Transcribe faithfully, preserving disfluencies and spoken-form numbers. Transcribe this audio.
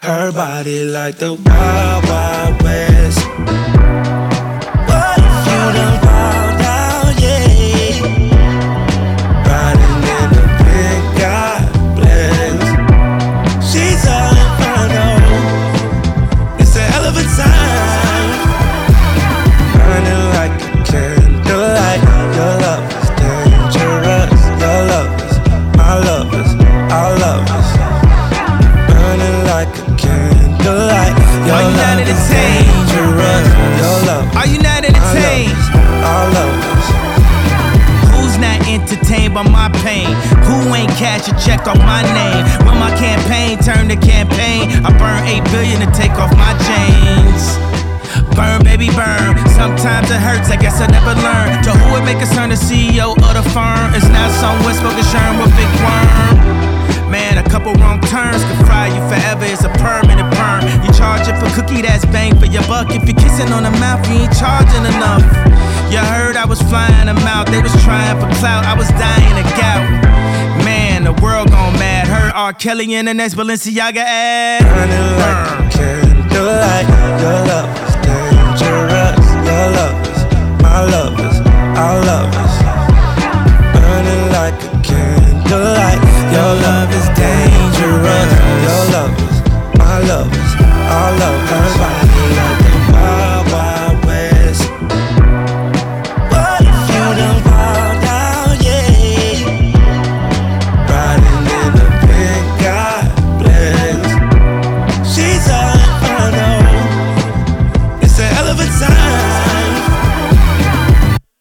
Her body like the Wild Wild West. What if you done fall down, yeah? Riding in a big God bless. She's all inferno. It's a hell of a time. Burning like a candlelight. Your love is dangerous. Your love is my love is our love is. Burning like a candlelight. Your Are you not love is entertained? dangerous. Your love Are you not my entertained? our love is. Who's not entertained by my pain? Who ain't cash a check off my name? When my campaign turned to campaign, I burned eight billion to take off my chains. Burn, baby, burn. Sometimes it hurts, I guess I never learned. To who it make us turn the C E O of the firm? It's not somewhere smoking sherm with big worm. Man, a couple wrong turns could fry you forever. It's a permanent perm. You charge it for cookie, that's bang for your buck. If you're kissing on the mouth, you ain't charging enough. You heard I was flying them out. They was trying for clout. I was dying of gout. Man, the world gone mad. Heard R. Kelly in the next Balenciaga ad. Burning like a candlelight. Your love is dangerous. Your love is my love is our love is.